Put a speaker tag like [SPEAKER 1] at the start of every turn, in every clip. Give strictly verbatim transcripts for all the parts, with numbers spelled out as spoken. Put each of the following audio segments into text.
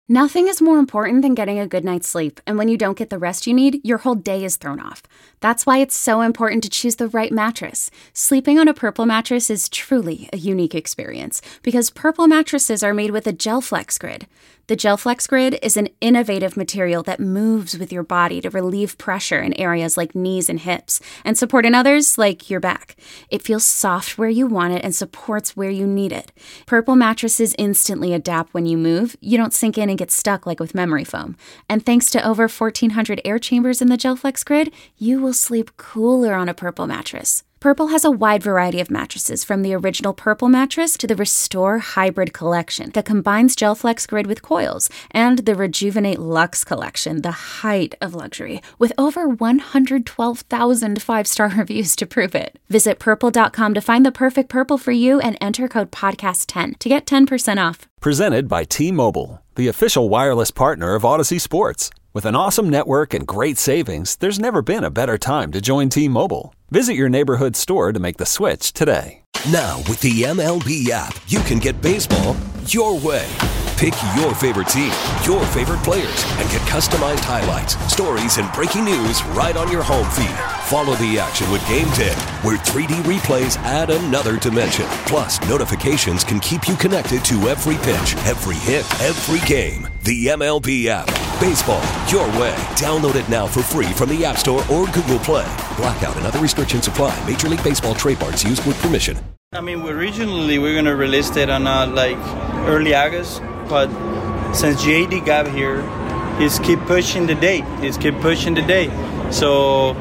[SPEAKER 1] Nothing is more important than getting a good night's sleep, and when you don't get the rest you need, your whole day is thrown off. That's why it's so important to choose the right mattress. Sleeping on a Purple mattress is truly a unique experience, because Purple mattresses are made with a GelFlex Grid. The GelFlex Grid is an innovative material that moves with your body to relieve pressure in areas like knees and hips, and support in others like your back. It feels soft where you want it and supports where you need it. Purple mattresses instantly adapt when you move. You don't sink in and get stuck like with memory foam. And thanks to over fourteen hundred air chambers in the GelFlex Grid, you will sleep cooler on a Purple mattress. Purple has a wide variety of mattresses, from the original Purple mattress to the Restore Hybrid collection that combines GelFlex Grid with coils, and the Rejuvenate Luxe collection, the height of luxury, with over one hundred twelve thousand five-star reviews to prove it. Visit purple dot com to find the perfect Purple for you and enter code podcast ten to get ten percent off.
[SPEAKER 2] Presented by T-Mobile, the official wireless partner of Odyssey Sports. With an awesome network and great savings, there's never been a better time to join T-Mobile. Visit your neighborhood store to make the switch today.
[SPEAKER 3] Now, with the M L B app, you can get baseball your way. Pick your favorite team, your favorite players, and get customized highlights, stories, and breaking news right on your home feed. Follow the action with Game ten, where three D replays add another dimension. Plus, notifications can keep you connected to every pitch, every hit, every game. The M L B app. Baseball your way. Download it now for free from the App Store or Google Play. Blackout and other restrictions apply. Major League Baseball trademarks used with permission.
[SPEAKER 4] I mean, originally we we're going to release it on uh, like early August, but since J D got here, he's keep pushing the date. He's keep pushing the date. So,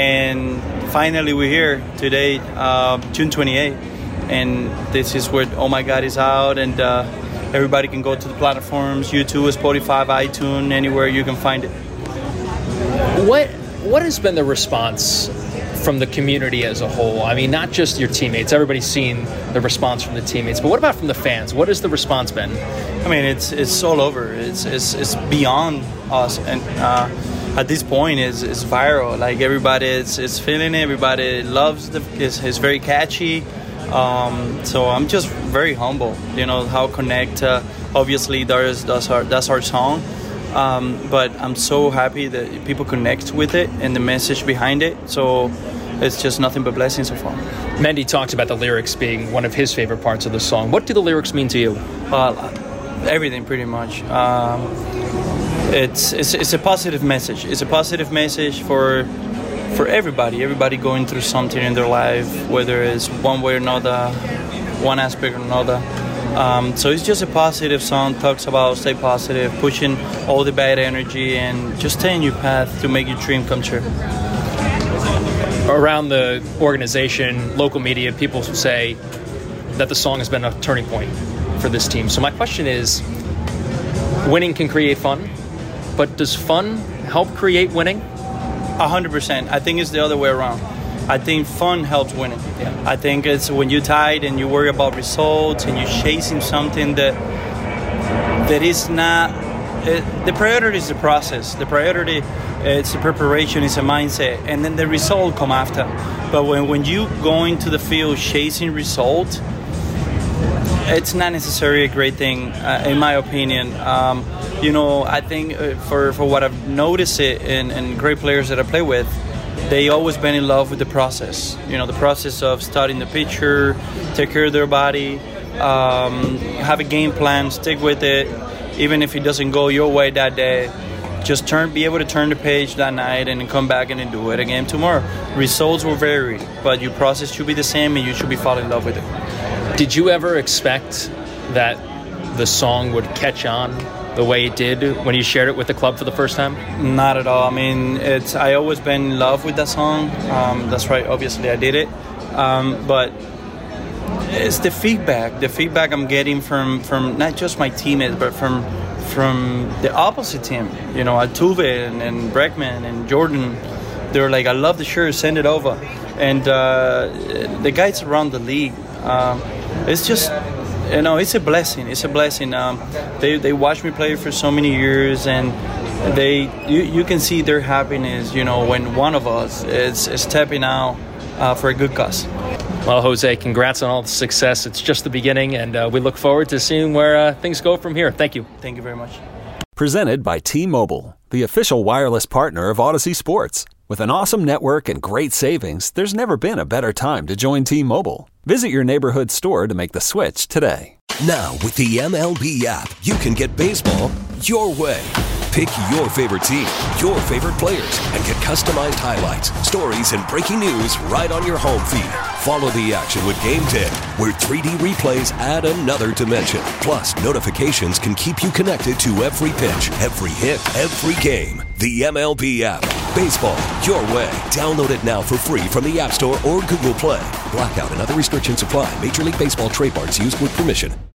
[SPEAKER 4] and finally we're here today, uh, June twenty-eighth, and this is where Oh My God is out, and uh, everybody can go to the platforms, YouTube, Spotify, iTunes, anywhere you can find it.
[SPEAKER 5] What What has been the response from the community as a whole? I mean, not just your teammates. Everybody's seen the response from the teammates, but what about from the fans? What has the response been?
[SPEAKER 4] I mean, it's it's all over. It's it's, it's beyond us, and uh, at this point, it's, it's viral. Like, everybody is, is feeling it. Everybody loves the. It's, it's very catchy. Um, so I'm just very humble. You know how Connect. Uh, obviously, there's that's our that's our song. Um, but I'm so happy that people connect with it and the message behind it. So it's just nothing but blessings so far.
[SPEAKER 5] Mendy talks about the lyrics being one of his favorite parts of the song. What do the lyrics mean to you?
[SPEAKER 4] Well, everything pretty much. Um, it's, it's it's a positive message. It's a positive message for for everybody. Everybody going through something in their life, whether it's one way or another, one aspect or another. Um, so it's just a positive song, talks about stay positive, pushing all the bad energy, and just stay in your path to make your dream come true.
[SPEAKER 5] Around the organization, local media, people say that the song has been a turning point for this team. So my question is, winning can create fun, but does fun help create winning?
[SPEAKER 4] A hundred percent. I think it's the other way around. I think fun helps winning.
[SPEAKER 5] Yeah.
[SPEAKER 4] I think it's when you're tired and you worry about results and you're chasing something that that is not. It, the priority is the process. The priority, it's the preparation, it's a mindset, and then the result come after. But when when you go into the field chasing results, it's not necessarily a great thing, uh, in my opinion. Um, you know, I think uh, for for what I've noticed it in, in great players that I play with, they always been in love with the process. You know, the process of studying the pitcher, take care of their body, um, have a game plan, stick with it. Even if it doesn't go your way that day, just turn, be able to turn the page that night and then come back and then do it again tomorrow. Results will vary, but your process should be the same and you should be falling in love with it.
[SPEAKER 5] Did you ever expect that the song would catch on the way it did when you shared it with the club for the first time?
[SPEAKER 4] Not at all. I mean, it's I always been in love with that song. Um, that's right. Obviously, I did it. Um, but it's the feedback. The feedback I'm getting from, from not just my teammates, but from from the opposite team. You know, Altuve and, and Bregman and Jordan. They're like, I love the shirt. Send it over. And uh, the guys around the league. Um, it's just. You know, it's a blessing. It's a blessing. Um, they they watch me play for so many years, and they you, you can see their happiness. You know, when one of us is, is stepping out uh, for a good cause.
[SPEAKER 5] Well, Jose, congrats on all the success. It's just the beginning, and uh, we look forward to seeing where uh, things go from here. Thank you.
[SPEAKER 4] Thank you very much.
[SPEAKER 2] Presented by T-Mobile, the official wireless partner of Odyssey Sports. With an awesome network and great savings, there's never been a better time to join T-Mobile. Visit your neighborhood store to make the switch today.
[SPEAKER 3] Now, with the M L B app, you can get baseball your way. Pick your favorite team, your favorite players, and get customized highlights, stories, and breaking news right on your home feed. Follow the action with Game Day, where three D replays add another dimension. Plus, notifications can keep you connected to every pitch, every hit, every game. The M L B app. Baseball your way. Download it now for free from the App Store or Google Play. Blackout and other restrictions apply. Major League Baseball trademarks used with permission.